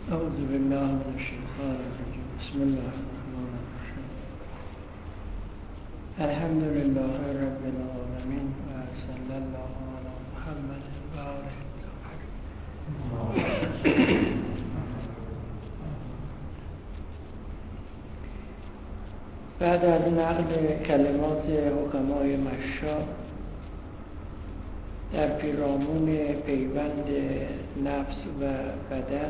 اعوذ بالله من الشیطان الرجیم. بسم الله الرحمن الرحیم. الحمد لله رب العالمین و صلی الله علی محمد و آله الطاهرین. بعد از نقل کلمات حکمای مشا در پیرامون پیوند نفس و بدن،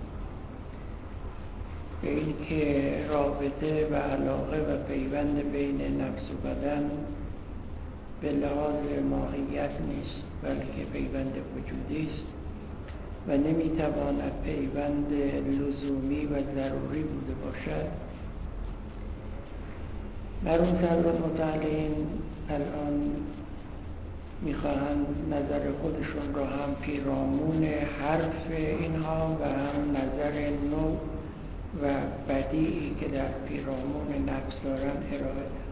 به این که رابطه و علاقه و پیوند بین نفس و بدن به لحاظ ماهیت نیست، بلکه پیوند وجودی است و نمیتواند پیوند لزومی و ضروری بوده باشد. مرحوم متعلین الان میخواهند نظر خودشون را هم پیرامون حرف اینها و هم نظر نوع و بدیعی که در پیرامون نفس دارن ارائه دهند.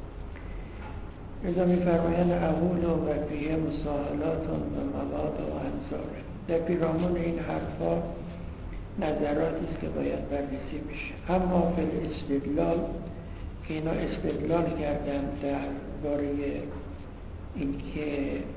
لذا میفرمایند اقول و فیه مساهلات و مواد و انصاره. در پیرامون این حرفا نظراتی است که باید بررسی بشه. اما فی الاستدلال که اینا استدلال کردن درباره اینکه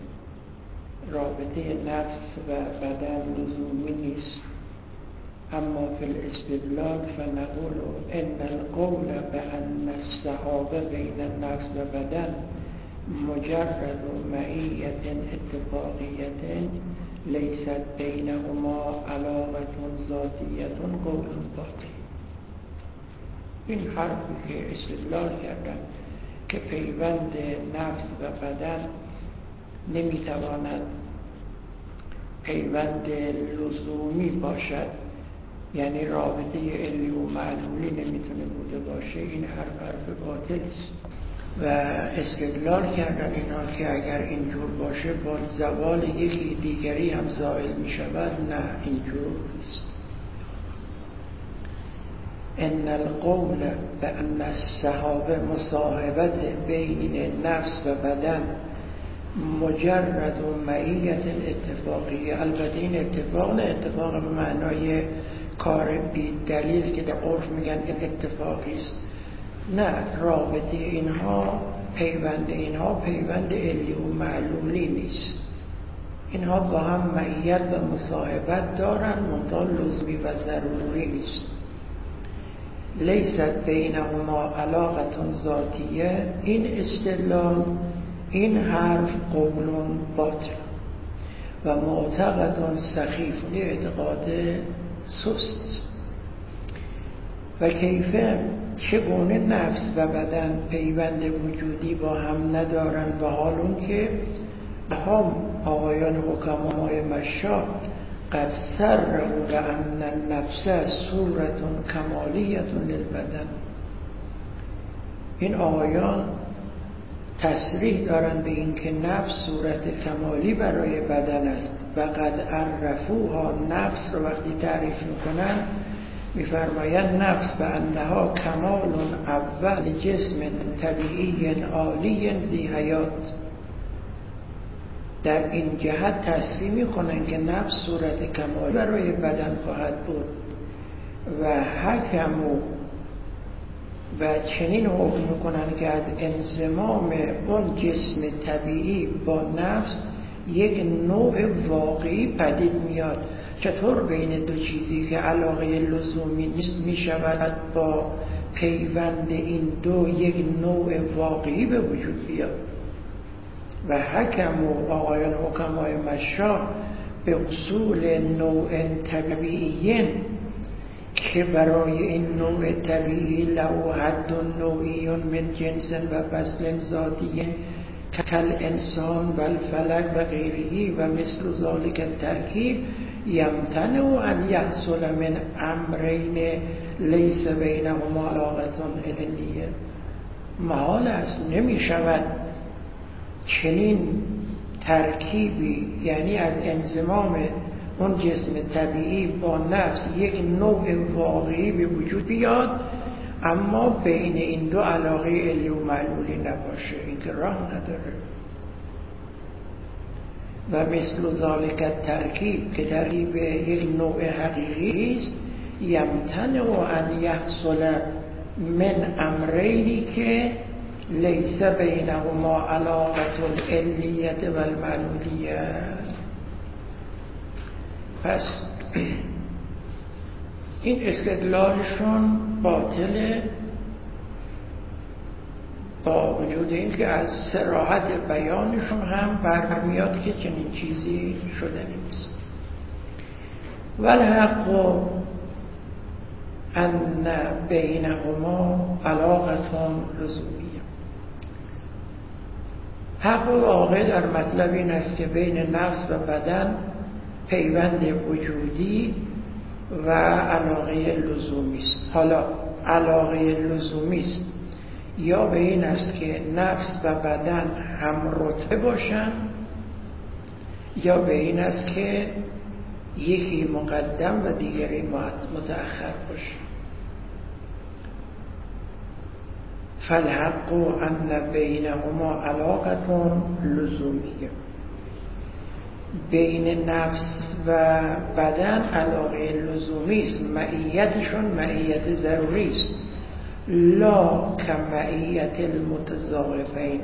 رابطه نفس و بدن لزومی نیست، اما فی الاستدلال فنقول ان القول بان الصحابه بین النفس و بدن مجرد معیت اتفاقیت لیست بینهما علاقه ذاتیه قول باطل. این حرفی که استدلال کردن که پیوند نفس و بدن نمیتواند پیوند لزومی باشد، یعنی رابطه علی و معلولی نمیتونه بوده باشه، این حرف باطل است. و استدلال کردن اینا که اگر اینجور باشه با زوال یکی دیگری هم زائل میشود. نه، اینجور نیست. ان القول بان الصحابه مصاحبت بین نفس و بدن مجرد معیت اتفاقیه. البته این اتفاق به معنای کار بی دلیل که در عرف میگن اتفاقی است. نه، رابطه اینها، پیوند اینها پیوند علی و معلولی نیست. اینها با هم معیت و مصاحبت دارن، منتها لزومی و ضروری نیست. لیست بینهما علاقه ذاتیه. این استدلال، این حرف قول باطل و معتقد سخیف، اعتقاد سست. و کیفه چگونه نفس و بدن پیوند وجودی با هم ندارن، و حال اون که هم آقایان حکمای مشا قد سروا بأن النفس صورت کمالیت للبدن. این آقایان تصریح دارن به این که نفس صورت کمالی برای بدن است و قد عرفوها. نفس رو وقتی تعریف میکنن میفرمایند نفس به انها کمال اول جسم طبیعی عالی ذی حیات. در این جهت تصریح میکنن که نفس صورت کمالی برای بدن خواهد بود و حکمو و چنین حکم میکنن که از انضمام اون جسم طبیعی با نفس یک نوع واقعی پدید میاد. چطور بین دو چیزی که علاقه لزومی نیست میشود با پیوند این دو یک نوع واقعی به وجود بیاد؟ و حکم و آقایان حکمای مشا به اصول نوع طبیعیین که برای این نوع طبیعی له حد نوعی من جنس و فصل ذاتی کل انسان و الفلک و غیره و مثل ذالک الترکیب یمتنع ان یحصل من امرین لیس بینهما علاقه علیه. محال است، نمی شود چنین ترکیبی، یعنی از انضمام اون جسم طبیعی با نفس یک نوع واقعی به وجود بیاد اما بین این دو علاقه علی و معلولی نباشه. این که راه نداره. و مثل ذالک ترکیب که ترکیب یک نوع حقیقی است، یمتنع ان یحصل من امرینی که لیس بینهما علاقة العلیة و المعلولیة. پس این استدلالشون باطله، با وجود اینکه از صراحت بیانشون هم برمیاد که چنین چیزی شده نیست. والحق ان بینهما علاقة لزومیه. حق و واقع در مطلب این است که بین نفس و بدن پیوند وجودی و علاقه لزومی است. حالا علاقه لزومی است یا به این است که نفس و بدن هم رتبه باشن، یا به این است که یکی مقدم و دیگری متأخر باشه. فالحق ان بینهما علاقة لزومیه. بین نفس و بدن علاقه لزومی است، معیتشون معیت ضروری است، لا کمعیت المتضاعفین.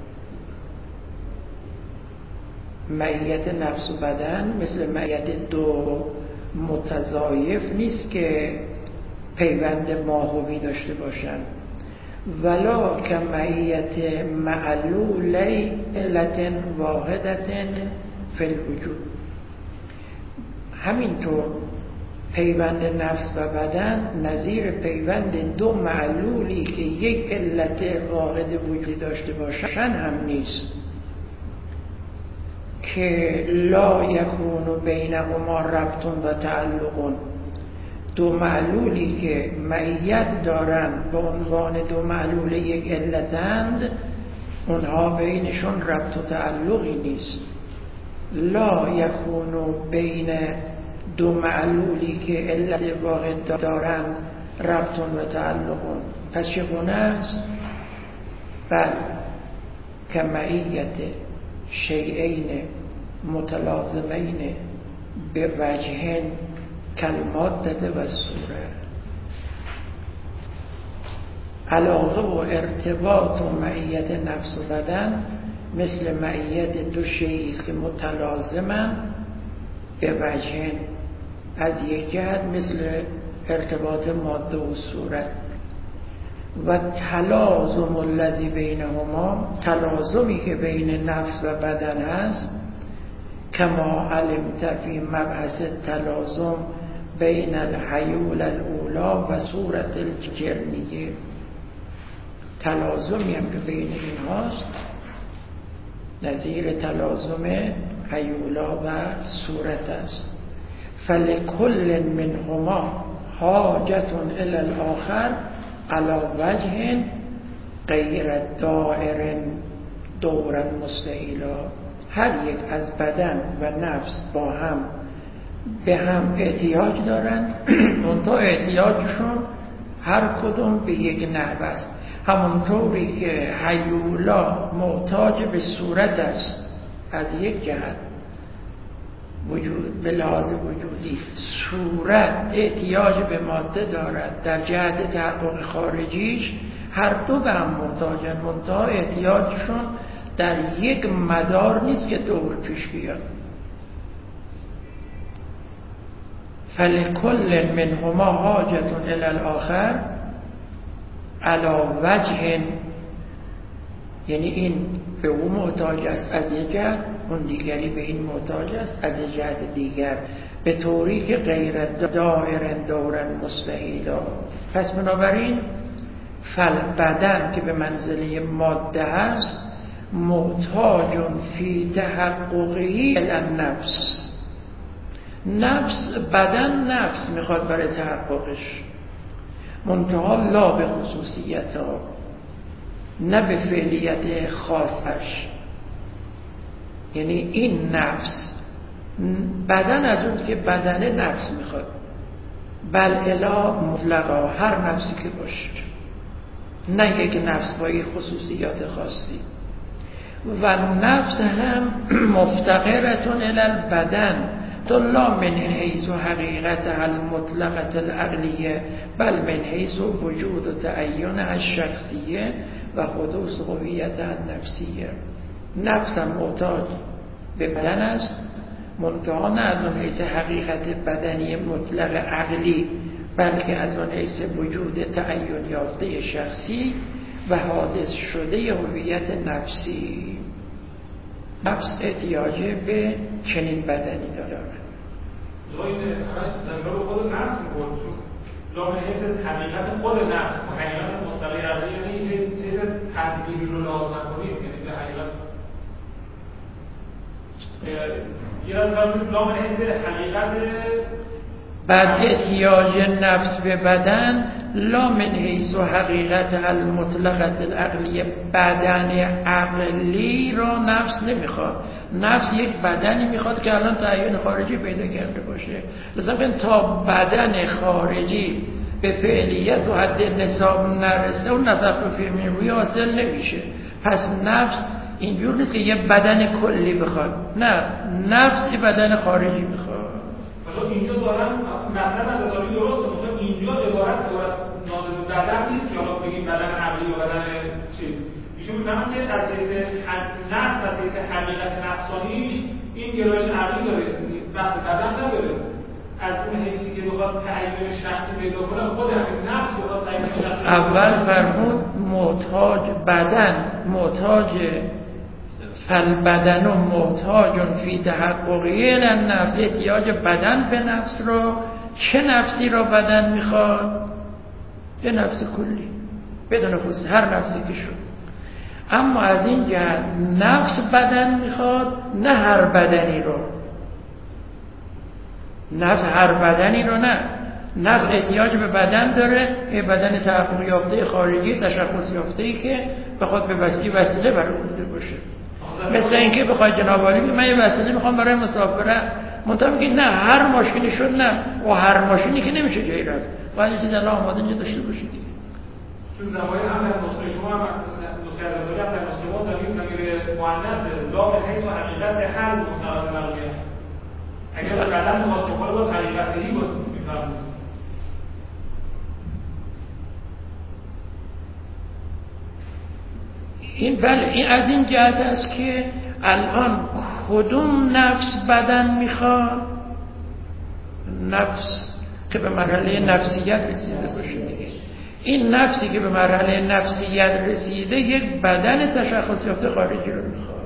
معیت نفس و بدن مثل معیت دو متضاعف نیست که پیوند ماهوی داشته باشند، ولا کمعیت معلولی علت واحدت فی الوجود. همینطور پیوند نفس و بدن نظیر پیوند دو معلولی که یک علت واحد وجودی داشته باشند هم نیست، که لا یکون بینهما ربط و تعلق. دو معلولی که معیت دارند به عنوان دو معلول یک علتند، اونها بینشون ربط و تعلقی نیست. لا یکون بین دو معلولی که علت واحد دارند ربط و تعلق. پس چگونه است؟ بل کمعیت شیئین متلازمین به وجه کالمادة و صوره. علاقه و ارتباط و معیت نفس و بدن مثل معیت دو شیئی است که متلازمن به وجه، از یک جهت مثل ارتباط ماده و صورت. و تلازم الذی بینهما، تلازمی که بین نفس و بدن هست، کما علمت فی مبحث تلازم بین الحیول الاولا و صورت الجرمیه. تلازمی هم که بین این هاست نظیر تلازم حیولا و صورت است. فلکل منهما حاجة الی الاخر علی وجه غیر دائر دورا مستحیلا. هر یک از بدن و نفس با هم به هم احتیاج دارند، منتها احتیاجشون هر کدوم به یک نحو است. همونطوری که حیولا محتاج به صورت است از یک جهت وجود به لحاظ وجودی، صورت احتیاج به ماده دارد در جهت تحقق خارجیش، هر دو به هم محتاجن، منتها احتیاجشون در یک مدار نیست که دور پیش بیاد. فلکل منهما حاجة الی الاخر علی وجه، یعنی این به اون محتاج است از یک جهت، اون دیگری به این محتاج است از یک جهت دیگر، به طوری که غیر دائر دورا مستحیلا. پس بنابراین بدن که به منزله ماده است محتاج فی تحققه الی النفس. نفس بدن نفس میخواد برای تحققش، منتها لا به خصوصیت ها، نه به فعلیت خاصش. یعنی این نفس بدن از اون که بدن نفس میخواد، بل الا مطلقا هر نفسی که باشه، نه یک نفس با یک خصوصیات خاصی. و نفس هم مفتقرتون الی البدن لا من حیث حقیقتها المطلقه العقلیه بل من حیث وجود و تعین الشخصیه و حدوث هویتها النفسیه. نفس هم محتاج به بدن است، منتها نه از اون حیث حقیقت بدنی مطلق عقلی، بلکه از اون حیث وجود تعین یافته شخصی و حادث شده هویت نفسی. نفس احتیاج به چنین بدنی داره. جایی همش زمینه رو خود نفس می‌کنه، لا من حیث حقیقت خود نفس و حقیقت مستقل عقلی، یعنی حیث تدبیری رو لازم کنید، یعنی به حقیقت یه از فرمودید لا من حیث حقیقت بعد احتیاج نفس به بدن لا من حیث حقیقت المطلقه العقلی، بدن عقلی را نفس نمیخواد. نفس یک بدنی میخواد که الان تعین خارجی پیدا کرده باشه. لذا تا بدن خارجی به فعلیت و حد نصاب نرسه اون نفخ فیه من روحی حاصل نمیشه. پس نفس اینجور نیست که یه بدن کلی بخواد، نه، نفس یه بدن خارجی میخواد. اینجا دارم مثلا از ازاری درسته، مثلا اینجا عبارت ناظر بدن نیست که حالا بگیم بدن عقلی و بدن چیز. ایشون میگن که از حیث نفس، از حیث حقیقت نفسانیش این گرایش عقلی داره، بحث بدن نداره. از اون حیثی که بخواد تعیین شخصی پیدا کنه، خود همین نفس بخواد تعیین شخصی. اول فرمود محتاج بدن، محتاج فالبدن و محتاج فی تحققی النفس، احتیاج بدن به نفس را. چه نفسی را بدن میخواد؟ یه نفس کلی بدون خصوص، هر نفسی که شد. اما از این جهت نفس بدن میخواد، نه هر بدنی رو. نفس هر بدنی رو نه، نفس احتیاج به بدن داره، یه بدن تحقق یافته خارجی تشخص یافته‌ای که بخواد به وسیله برآورده باشه. مثل اینکه بخواد جناب عالی من یه وسیله میخوام برای مسافرت، منتها میگه نه هر ماشینی شد، نه، و هر ماشینی که نمیشه جایی رفت، باید یه چیز الان آماده اینجا داشته باشه دیگه. چون زمانی هم در نسخه شما هم نسخه ازاداری هم در نسخه ما ضمیر مؤنث لا من حیث و حقیقت هر مستند نقلیه. اگر بدن مخاطب کنه باید حقیقتی بود میفرمود. این از این جهت است که الان کدوم نفس بدن میخواد؟ نفس که به مرحله نفسیت رسیده باشه دیگه. این نفسی که به مرحله نفسیت رسیده یک بدن تشخص یافته خارجی رو میخواد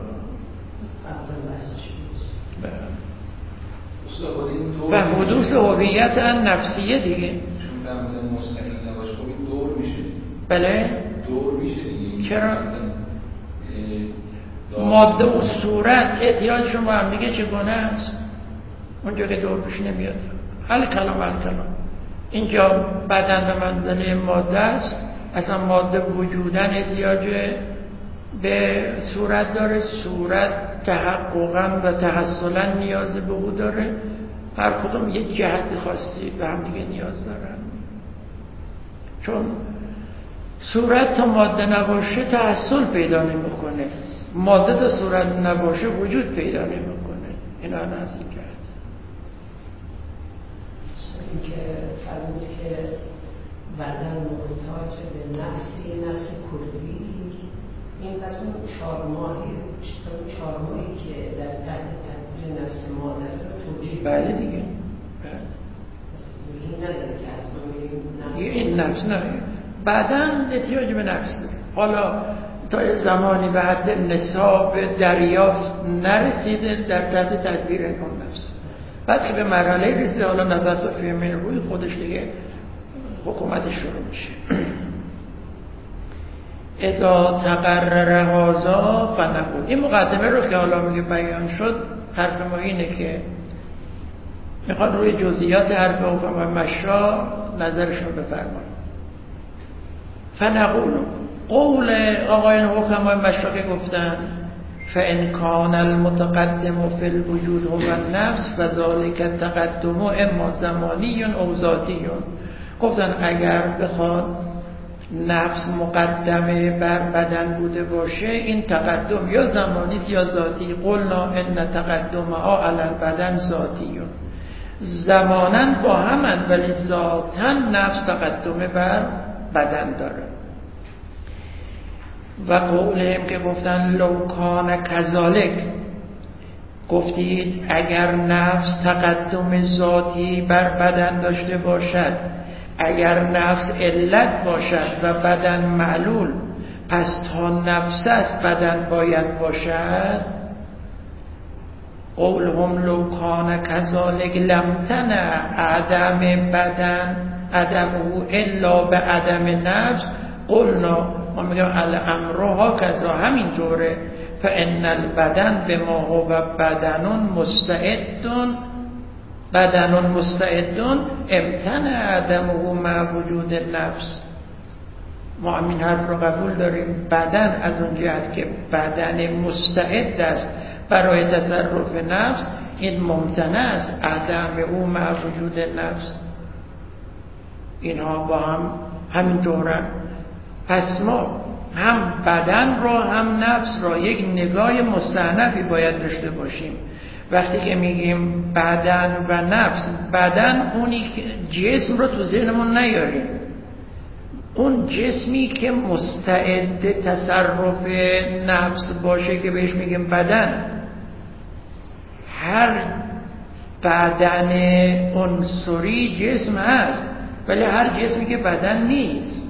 و حدوث هویت نفسیه دیگه. چون فرمودن مستقل نباشه خب این دور میشه. بله دور میشه دیگه. چرا؟ ماده و صورت احتیاجشون با هم دیگه چگونه است؟ اونجا که دور پیش نمیاد. حل کلام اینجا بدن به منزله ماده است، اصلا ماده وجودن احتیاج به صورت داره، صورت تحققا و تحصلا نیاز به او داره. هر کدوم یک جهت خاصی به هم دیگه نیاز دارن. چون صورت تا ماده نباشه تحصل پیدا نمیکنه، ماده تا صورت نباشه وجود پیدا نمیکنه. اینا از این جهت. این که فرمود که بدن محتاج به نفس کلی، این پس اون 4 ماهی که در تحت تدبیر نفس مادر رو توجیه. بله دیگه. این نداره که حتما این نفس نه، بدن احتیاج به نفس داره. حالا تا زمانی به حد نصاب دریافت نرسیده در تحت تدبیر اون نفس. بعد که به مرحله رسیده حالا نظر فیه من روی خودش دیگه حکومتش شروع میشه. اذا تقرر هذا فنقول. این مقدمه رو که حالا میگه بیان شد، حرف ما اینه که میخواد روی جزئیات حرف حکما مشا نظرشون بفرمایید. فنقول قول آقایان حکما مشا که گفتن فإن كان المتقدم في الوجود هو النفس فذلك التقدم اما زمانی او ذاتی. گفتن اگر بخواد نفس مقدمه بر بدن بوده باشه، این تقدم یا زمانی یا ذاتی. قلنا ان تقدمها علی البدن ذاتی، زماناً با همن ولی ذاتاً نفس تقدمه بر بدن داره. و قولهم که گفتن لو کان کذالک، گفتید اگر نفس تقدم ذاتی بر بدن داشته باشد، اگر نفس علت باشد و بدن معلول، پس تا نفس است بدن باید باشد. قولهم لو کان کذالک لمتنع عدم بدن عدمه الا به عدم نفس. قلنا، ما میگم الامرها کذا، همینطوره. فان البدن بما هو بدن مستعد امتنع عدمه مع وجود نفس. ما همین حرف رو قبول داریم. بدن از اون جهت که بدن مستعد است برای تصرف نفس، این ممتنع است عدم او مع وجود نفس. اینها با هم همینطورن. پس ما هم بدن را هم نفس را یک نگاه مستأنفی باید داشته باشیم. وقتی که میگیم بدن و نفس، بدن اونی که جسم رو تو ذهنمون نیاریم، اون جسمی که مستعد تصرف نفس باشه که بهش میگیم بدن. هر بدن عنصری جسم هست، ولی هر جسمی که بدن نیست.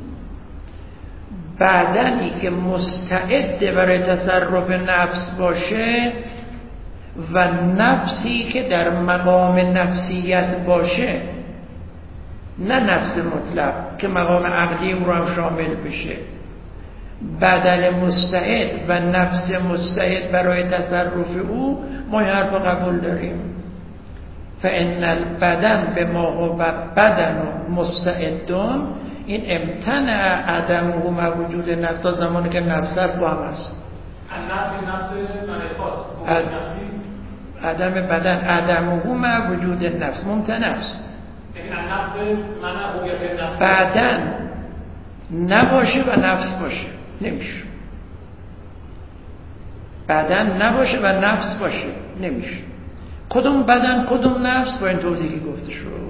بدنی که مستعد برای تصرف نفس باشه و نفسی که در مقام نفسیت باشه، نه نفس مطلق که مقام عقلی او را هم شامل بشه. بدن مستعد و نفس مستعد برای تصرف او، ما این حرف قبول داریم. فان البدن بما هو بدن مستعدون، این امتنع عدمه مع وجود نفس. تا زمانی که نفس است با هم است. نفس معنی خاص عدم بدن عدمه مع وجود نفس ممتنع است. یعنی نفس معنی هویت نفس، بدن نباشه و نفس باشه نمیشه. بدن نباشه و نفس باشه نمیشه. کدوم بدن کدوم نفس؟ با این توضیحی گفته شد.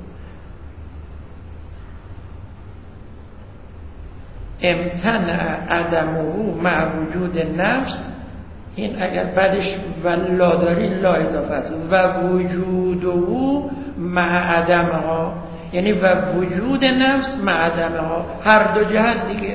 امتنع عدمه مع وجود نفس، این اگر بعدش و لا داری لا اضافه است. و وجوده مع عدمها، یعنی و وجود نفس مع عدمها، هر دو جهت دیگه.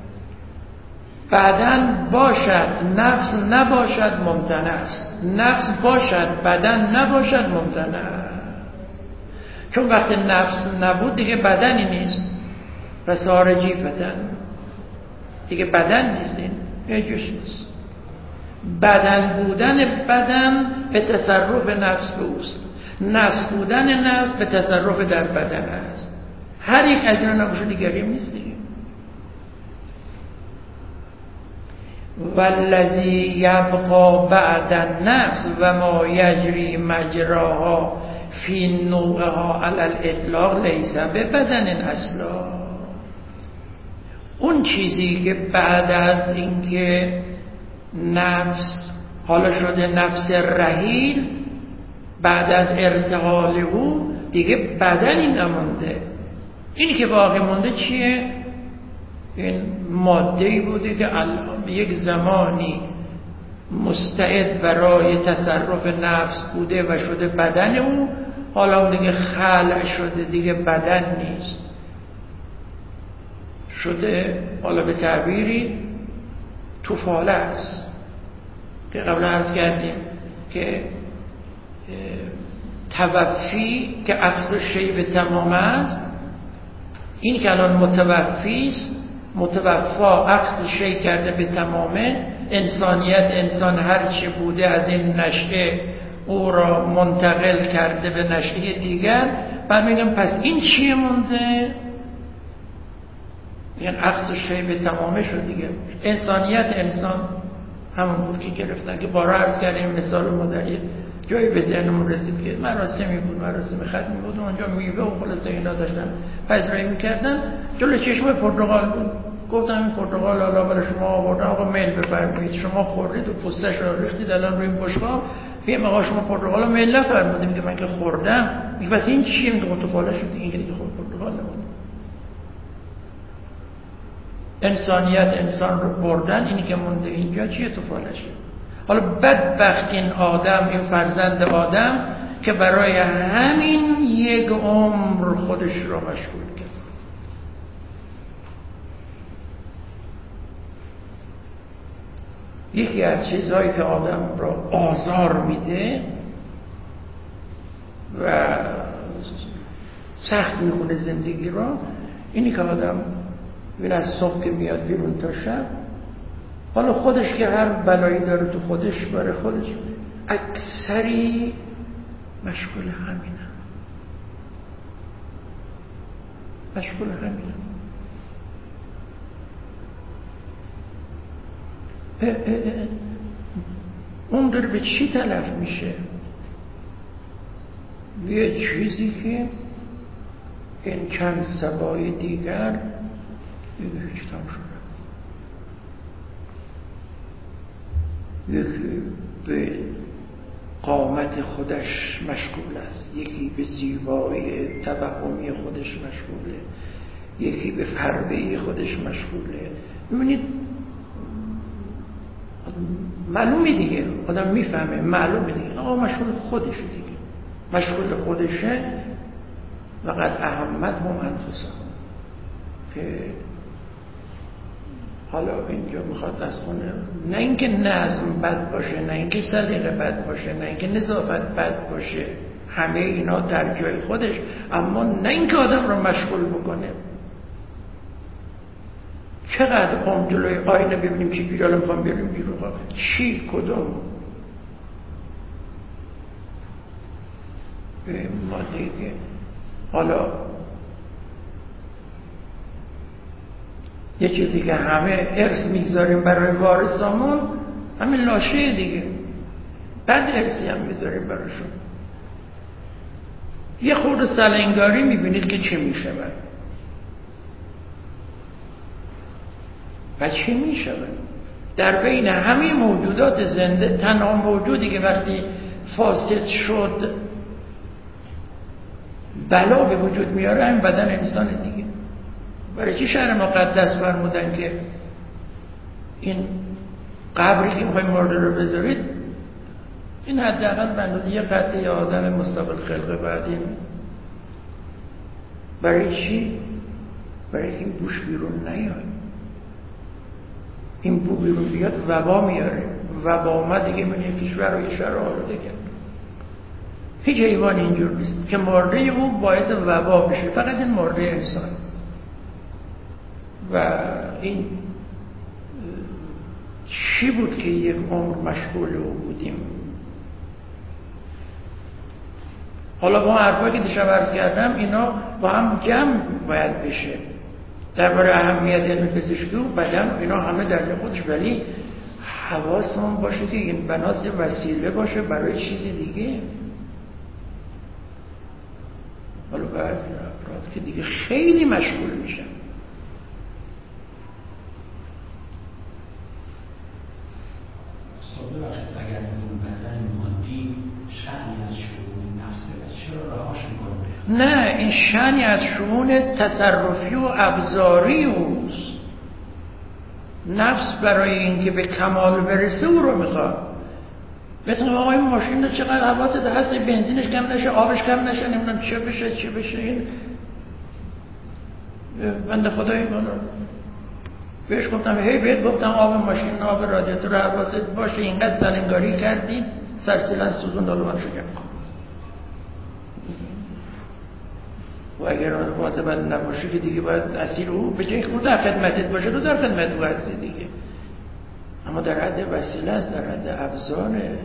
بدن باشد نفس نباشد ممتنع است، نفس باشد بدن نباشد ممتنع. چون وقتی نفس نبود دیگه بدنی نیست. فصار جیفتن، دیگه بدن نیست، این یه جسم است. بدن بودن بدن به تصرف نفس به اوست، نفس بودن نفس به تصرف در بدن است. هر یک از اینا نباشه دیگری هم نیست دیگه. والذی یبقى بعد النفس و ما یجری مجراها فی نوعها علی الاطلاق لیس ببدن اصلا. اون چیزی که بعد از اینکه نفس حالا شده نفس رحیل، بعد از ارتحال او دیگه بدنی نمونده. اینی که باقی مونده چیه؟ این ماده‌ای بوده که یک زمانی مستعد برای تصرف نفس بوده و شده بدن او، حالا اون دیگه خلع شده، دیگه بدن نیست، شده حالا به تعبیری توفاله است. که قبلا عرض کردیم که توفی که عقد شی به تمام است، این که الان متوفی است، متوفا عقد شی کرده به تمامه. انسانیت، انسان هر چه بوده از این نشأه او را منتقل کرده به نشأه دیگر. بعد میگم پس این چیه مونده؟ یعنی عقد شی به تمامه شد دیگه. انسانیت انسان همون بود که گرفتن، که بارها عرض کردیم مثال ما در جایی به ذهنمون رسید که مراسمی بود، مراسم ختمی بود، اونجا میوه و خلاصه اینا داشتن پذیرایی میکردن، جلو چشم پرتقال بود. گفتم این پرتقال حالا برای شما آوردن، آقا میل بفرمایید، شما خوردید و پوستش رو ریختید الان روی این بشقاب، بیم آقا شما پرتقال رو میل نفرمودید. میگه من که خوردم. میگه پس این چیه؟ میگه خب تو فاله شد، این که دیگه خود پرتقال نمون. انسانیت، انسان رو بردن، اینی که مونده اینجا چیه؟ تو فاله شد. حالا بدبخت این آدم، این فرزند آدم که برای همین یک عمر خودش رو مشغول کرد. یکی از چیزهایی که آدم را آزار میده و سخت میکنه زندگی را، اینی که آدم این از صبح که میاد بیرون تا شب، حالا خودش که هر بلایی داره تو خودش، برای خودش اکثری مشغول همینه، مشغول همینه. اون داره به چی تلف میشه؟ یه چیزی که این چند سبای دیگر دیگه هیچ تام شده. یکی به قامت خودش مشغول است، یکی به زیبایی توهمی خودش مشغوله، یکی به فربهی خودش مشغوله. ببینید معلومه دیگه، آدم میفهمه، معلومه دیگه آقا مشغول خودشه دیگه، مشغول خودشه. وقد اهمتهم انفسهم، که حالا اینجا میخواد از خونه، نه اینکه نظم بد باشه، نه اینکه سلیقه بد باشه، نه اینکه نظافت بد باشه، همه اینا در جای خودش، اما نه اینکه آدم رو مشغول بکنه. چقدر قوم جلوی آینه ببینیم چی بیرون میخوام بریم بیرون، چی کدوم ما دیگه. حالا یه چیزی که همه ارث میگذاریم برای وارثامون، همین لاشه دیگه، بعد ارثی هم میذاریم براشون. یه خورده سلنگاری میبینید که چه میشه و چه میشه در بین همه موجودات زنده. تنها موجودی که وقتی فاسد شد بلا به وجود میاره این بدن انسان دیگه. برای چی شهر مقدس فرمودن که این قبری که میخوایم مرده رو بذارید، این حداقل بندازید یه قطعه آدم مستقل خلقه بعد این. برای چی؟ برای که این بوش بیرون نیاد. این بو بیرون بیاد وبا میاره، وبا آمد دیگه من یک کشور رو یه شهر آلوده کرد. هیچ حیوان اینجور نیست که مرده او باعث وبا بشه، فقط این مرده انسان. و این چی بود که یک عمر مشغول او بودیم؟ حالا با حرفایی که دیشب عرض کردم اینا با هم جمع باید بشه درباره اهمیت علم پزشکی و بدن، اینا همه در خودش، ولی حواسمون باشه که این بناس وسیله باشه برای چیزی دیگه. حالا بعضی افراد که دیگه خیلی مشغول میشن. اگر این بدن مادی شأنی از شؤون نفسه، چرا رهاش میکنه؟ نه، این شأنی از شؤون تصرفی و ابزاری اوست. نفس برای اینکه به کمال برسه او رو میخواد. مثل آقا این ماشین رو چقدر حواست هست بنزینش کم نشه، آبش کم نشه، نمیدونم چه بشه. این بنده خدایی بهش گفتم، بهت گفتم آب ماشین، آب رادیاتور حواست باشه، اینقدر زلنگاری کردی سرسیلن سوزون دالو من شکم. و اگر واجبت نباشه که دیگه باید اسیر او به جای خود در خدمتت باشه، تو در خدمت او هستی دیگه. اما در حد وسیله است، در حد ابزاره.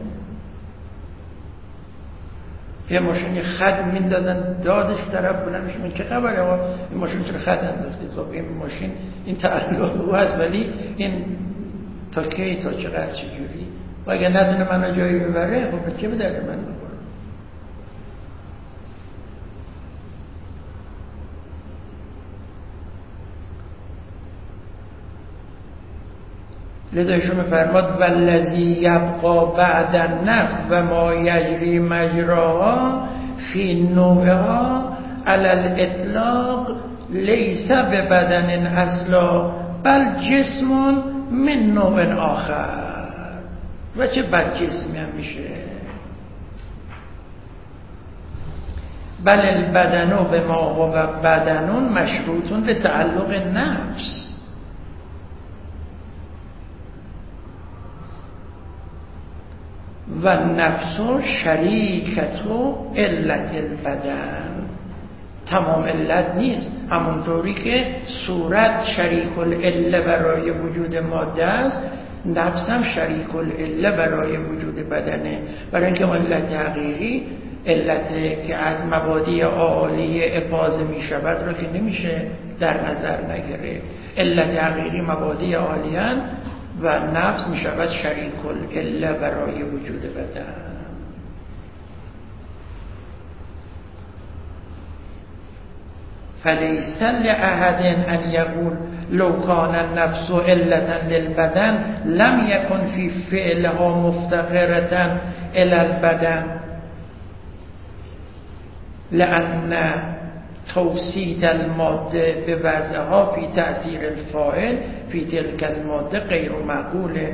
یه ماشین خد میندازن دادش طرف بلند میشه، من چه خبره آقا این ماشین چرا خد انداختید؟ خب این ماشین این تعلق او هست، ولی این تا کی، تا چقدر، چجوری و اگه نتونه منو جایی ببره خب چه به درد من بخوره؟ لذا ایشون فرماد والذی یبقا بعد النفس و ما یجری مجراها فی نوعها علی الاطلاق لیس ببدن اصلا بل جسم من نوع آخر. و چه بد جسمی هم میشه؟ بل البدن به ما هو بدن مشروط به تعلق نفس و نفس شریکت علت البدن. تمام علت نیست، همونطوری که صورت شریک العله برای وجود ماده است، نفس هم شریک العله برای وجود بدنه. برای اینکه علت حقیقی، علت که از مبادی عالیه اباضه می شود را که نمیشه در نظر نگرفت. علت حقیقی مبادی عالیان و نفس می شود شریک العله برای وجود بدن. فلیس لأحد ان یقول لو کان النفس علة للبدن لم یکن فی فعلها مفتقرة الى البدن لأن توسیط الماده به وضعها فی تأثیر الفاعل فی تلک الماده غیر معقوله.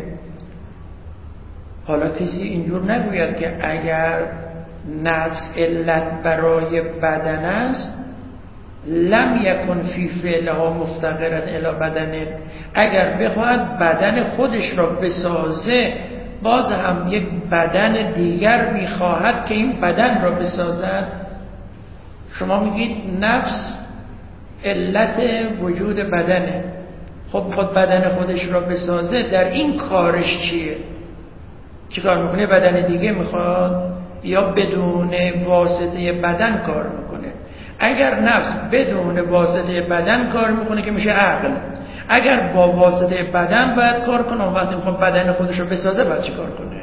حالا کسی اینجور نگوید که اگر نفس علت برای بدن است لم یکن فی فعلها مفتقرا الی بدن، اگر بخواهد بدن خودش را بسازه باز هم یک بدن دیگر میخواهد که این بدن را بسازد. شما میگید نفس علت وجود بدنه، خب خود بدن خودش را بسازه، در این کارش چیه؟ چی کار میکنه؟ بدن دیگه میخواد یا بدون واسطه بدن کار میکنه؟ اگر نفس بدون واسطه بدن کار میکنه که میشه عقل، اگر با واسطه بدن باید کار کنه، وقتی میخواد بدن خودش رو بسازه باید چی کار کنه؟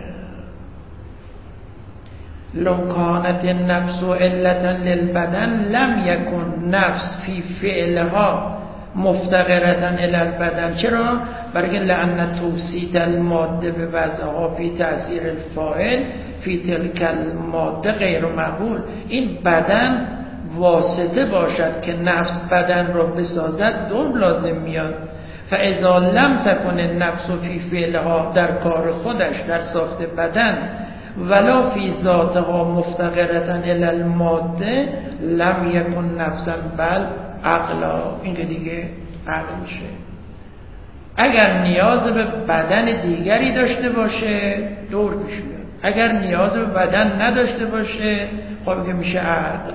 لو کانت النفس علتا للبدن لم یکن نفس فی فعلها مفتقرة الی البدن. چرا؟ برای لأن توسیط الماده به وضعها فی تأثیر الفاعل فی تلک الماده غیر معقول. این بدن واسطه باشد که نفس بدن را بسازد دور لازم میاد. فاذا لم تکن النفس فی فعلها، در کار خودش در ساخت بدن، ولا فی ذاتها مفتقرة الی الماده لم یکن نفسا بل عقلا. این که دیگه عقل میشه. اگر نیاز به بدن دیگری داشته باشه دور پیش میاد، اگر نیاز به بدن نداشته باشه خب که میشه عقل.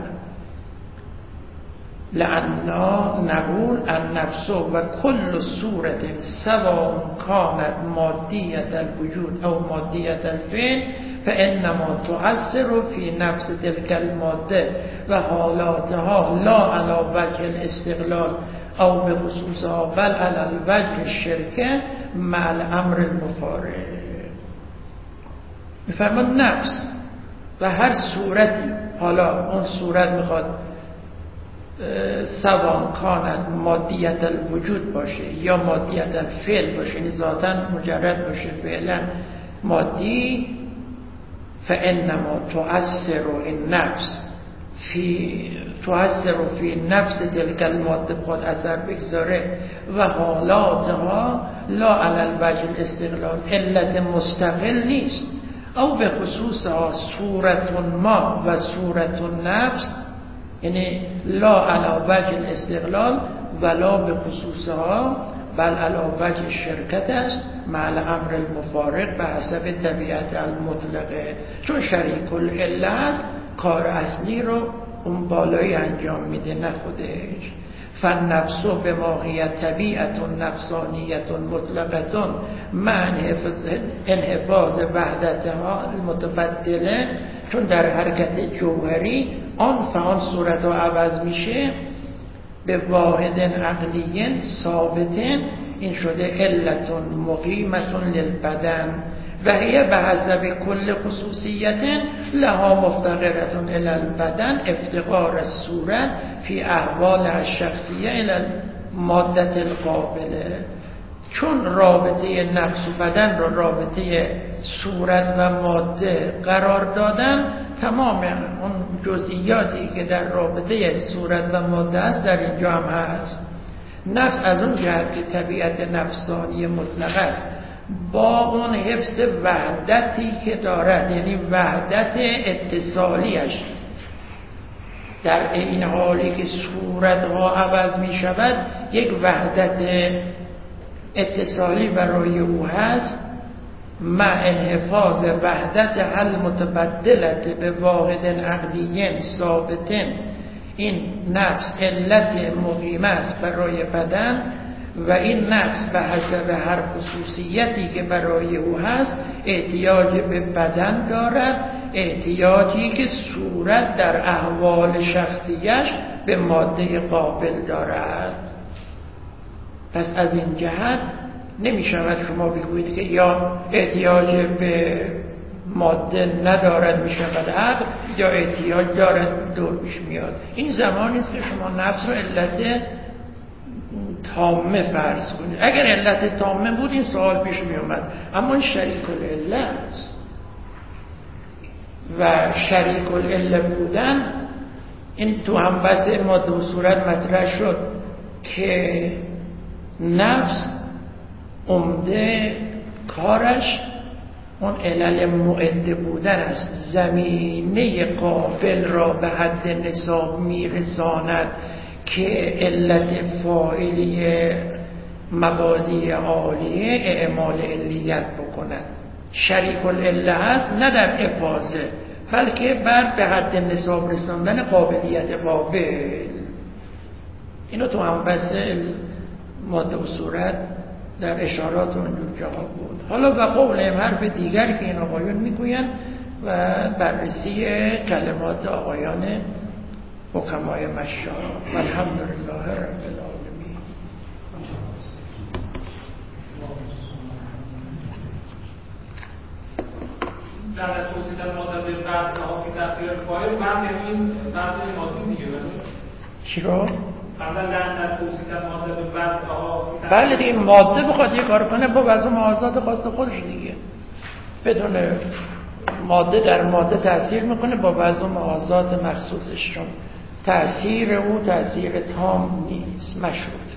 لأننا نقول النفس و کل صورت سواء كانت مادیة الوجود او مادیة الفعل فإنما تؤثر في نفس تلك الماده و حالاتها لا على وجه الاستقلال او بخصوصها بل على الوجه الشركه مع الامر المفارق. میفرماد نفس و هر صورتی، حالا اون صورت میخواد سواء کانت مادیت الوجود باشه یا مادیت الفعل باشه، یعنی ذاتاً مجرد باشه، فعلا مادی، فانما تؤثر النفس تؤثر فی نفس تلک الماده، خود اثر بگذاره، و حالاتها لا علی الوجه الاستقلال، علت مستقل نیست، او به خصوصها صورت ما و صورت النفس، یعنی لا علی وجه الاستقلال ولا به خصوصها بل علی وجه الشرکت است مع الامر المفارق به حسب طبیعت المطلقه. چون شریک العله است کار اصلی رو اون بالایی انجام میده نه خودش. فالنفس به ماهیت طبیعت نفسانیت مطلقه مع انحفاظ وحدتها المتبدله، چون در حرکت جوهری آن فآن صورت ها عوض میشه، به واحد عقلی ثابت، این شده علت مقیمت للبدن و هی به حسب کل خصوصیت لها مفتقرتون الی البدن افتقار الصورت فی احوال الشخصیه الی المادت القابله. چون رابطه نفس و بدن را رابطه صورت و ماده قرار دادن، تمام اون جزئیاتی که در رابطه صورت و ماده است در اینجا هم هست. نفس از اون جهت که طبیعت نفسانی مطلق است با اون حفظ وحدتی که دارد، یعنی وحدت اتصالیش، در این حالی که صورتها عوض می شود یک وحدت اتصالی برای او هست، مع انحفاظ وحدت حل متبدلت به واحد عقلی ثابت. این نفس علت مقیم است برای بدن و این نفس به حسب هر خصوصیتی که برای او هست احتیاج به بدن دارد، احتیاجی که صورت در احوال شخصیش به ماده قابل دارد. پس از این جهت نمی شود شما بگویید که یا احتیاج به ماده ندارد می شود عقل، یا احتیاج دارد دور پیش میاد. این زمانی است که شما نفس رو علت تامه فرض کنید. اگر علت تامه بود این سوال پیش می اومد، اما این شریک العله است و شریک العله بودن این تو هم بحث ماده و صورت مطرح شد که نفس عمده کارش اون علل معده بودن است، زمینه قابل را به حد نصاب میرساند که علت فاعلی مبادی عالیه اعمال علیت بکند. شریک العله هست نه در افاظه، بلکه بر به حد نصاب رساندن قابلیت قابل. اینو تو هم بحث ماده و صورت در اشارات اونجور جا بود. حالا و قولهم حرف دیگری که این آقایون میگوین و بررسی کلمات آقایان حکمای مشاء. الحمدلله رب العالمین. در توصیف ماده به وزن ها که تاثیر فاعل وزن یعنی این وزن مادی دیگه چی رو؟ در توصیف ماده به وزن ها. بله دیگه، ماده بخواد یه کار کنه با وزن آزاد خاص خودش دیگه، بدون ماده در ماده تأثیر میکنه با وزن آزاد مخصوصش، چون تأثیر او تأثیر تام نیست، مشروط.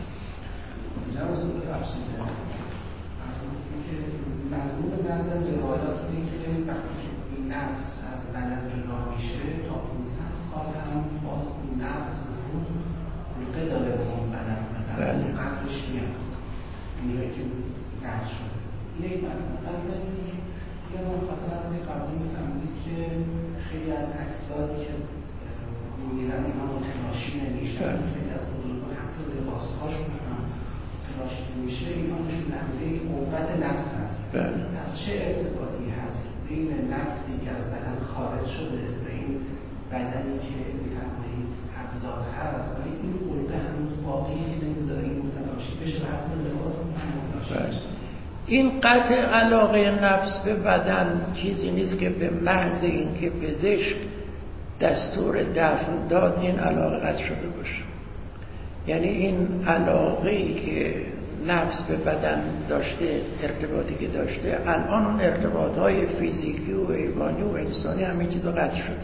مضمون بعض از روایات اینه که وقتی که این نفس از بدن جدا میشه تا 500 سال هم باز اون نفس خلقه داره به اون بدن و در اون قدرش میاد، اینه که قدر شده. یک مطلب داریم که ما خاطر از این قبلی میفهمید که خیلی از اجسادی که میگیرن اینا متلاشی نمیشن، خیلی از بزرگان حتی لباسهاشون هم متلاشی نمیشه، اینا نشون دهنده قوت نفس هست. پس چه ارتباطی هست بین نفسی که از بدن خارج شده و این بدنی که میفرمایید ابزار هست، ولی این قوه هنوز باقیه که نمیذاره این متلاشی بشه و حتی لباس هم متلاشی بشه. این قطع علاقه نفس به بدن چیزی نیست که به محض اینکه پزشک دستور دفن داد این علاقه قطع شده باشه. یعنی این علاقه‌ای که نفس به بدن داشته، ارتباطی که داشته، الان اون ارتباطهای فیزیکی و حیوانی و انسانی همه چیز قطع شده.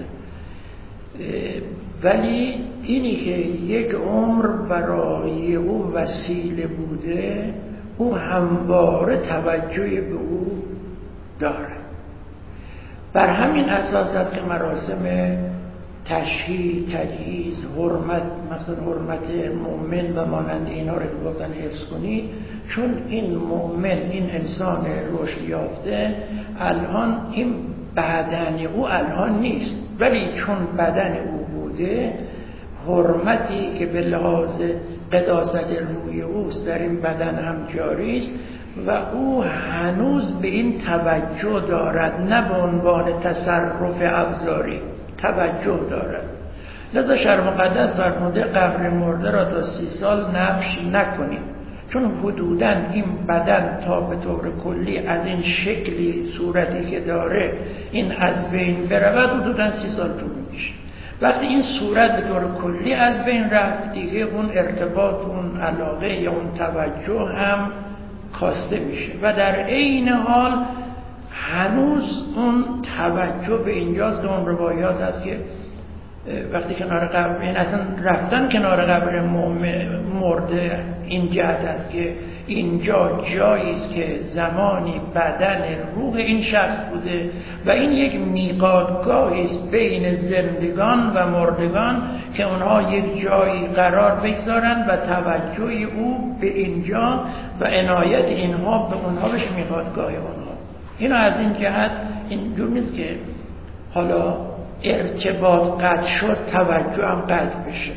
ولی اینی که یک عمر برای او وسیله بوده، او همواره توجهی به او داره. بر همین اساس است که مراسم تشییع، تجهیز، حرمت، مثلا حرمت مؤمن و مانند اینا رو که گفتن حفظ کنید، چون این مؤمن، این انسان رشد یافته، الان این بدن او الان نیست، ولی چون بدن او بوده، حرمتی که به لحاظ قداست روی اوست در این بدن هم جاری است و او هنوز به این توجه دارد، نه به عنوان تصرف ابزاری توجه دارد. لذا شرع مقدس فرموده قبر مرده را تا 30 سال نبش نکنید. چون حدوداً این بدن تا به طور کلی از این شکلی صورتی که داره این از بین برود حدوداً 30 سال طول میکشه. وقتی این صورت به طور کلی از بین رفت دیگه اون ارتباط، اون علاقه یا اون توجه هم کاسته میشه و در عین حال هنوز اون توجه به اینجاست که اون روایات هست که وقتی کنار قبر، این اصلا رفتن کنار قبر مرده این جهت است که اینجا جایی است که زمانی بدن روح این شخص بوده و این یک میقاتگاهی است بین زندگان و مردگان که اونها یک جایی قرار بگذارن و توجه او به اینجا و عنایت اینها به اونها بشه میقاتگاه اونها. اینا از این جهت اینجور نیست که حالا ارتباط قطع شد توجه هم قطع بشه.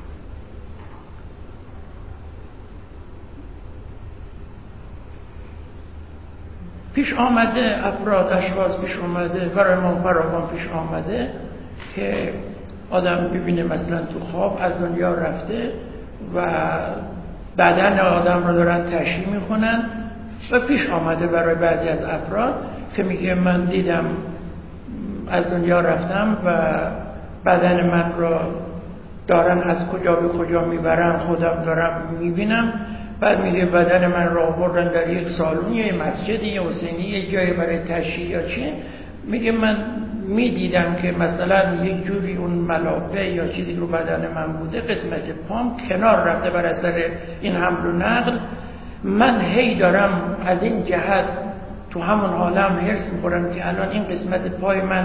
پیش آمده افراد اشخاص پیش آمده برای ما فراوان پیش آمده که آدم ببینه مثلا تو خواب از دنیا رفته و بدن آدم رو دارن تشریح میکنن و پیش آمده برای بعضی از افراد که میگه من دیدم از دنیا رفتم و بدن من را دارن از کجا به کجا میبرن، خودم دارم میبینم. بعد میگه بدن من را بردن در یک سالن یا مسجد یا حسینی یا جای برای تشییع یا چه. میگه من میدیدم که مثلا یک جوری اون ملافه یا چیزی رو بدن من بوده قسمت پام کنار رفته بر اثر این حمل و نقل. من هی دارم از این جهت تو همون حالم هرس میخورم که الان این قسمت پای من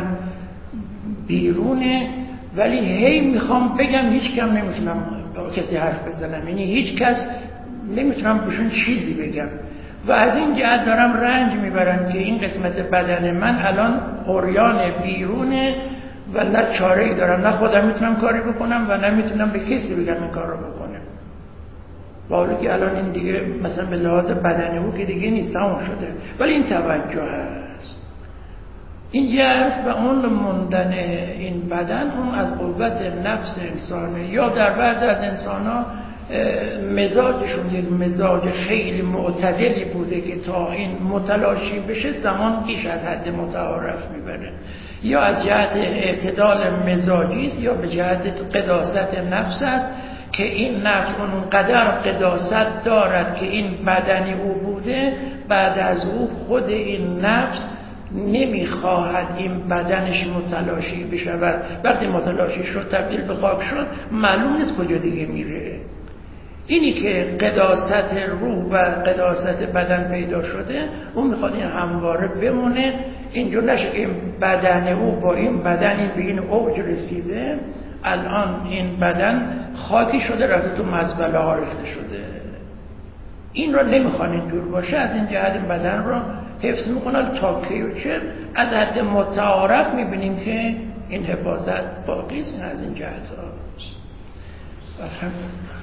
بیرونه، ولی هی میخوام بگم هیچ کم نمیتونم کسی حرف بزنم، یعنی هیچ کس نمیتونم بهشون چیزی بگم و از این جهت دارم رنج میبرم که این قسمت بدن من الان عریان بیرونه و نه چاره‌ای دارم، نه خودم میتونم کاری بکنم و نه میتونم به کسی بگم این کار رو بکنم. با حالی که الان این دیگه مثلا به لحاظ بدنی او که دیگه نیست، تمام شده، ولی این توجه هست. این حرف و اون موندن این بدن اون از قوت نفس انسانه، یا در بعض از انسان‌ها مزاجشون یک مزاج خیلی معتدلی بوده که تا این متلاشی بشه زمان بیش از حد متعارف میبره، یا از جهت اعتدال مزاجی است یا به جهت قداست نفس است که این نفس اونقدر قداست دارد که این بدنی او بوده، بعد از او خود این نفس نمیخواهد این بدنش متلاشی بشود. وقتی متلاشی شد تبدیل به خاک شد معلوم نیست کجا دیگه میره. اینی که قداست روح و قداست بدن پیدا شده اون میخواد این همواره بمونه، اینجور نشه که این بدن او با این بدن این به این اوج رسیده الان این بدن خاکی شده رفته تو مزبله ها ریخته شده. این را نمیخوان اینجور باشه، از این جهت این بدن را حفظ میکنن تا کی و چه از حد متعارف میبینیم که این حفاظت باقی است. از این جهت هاست.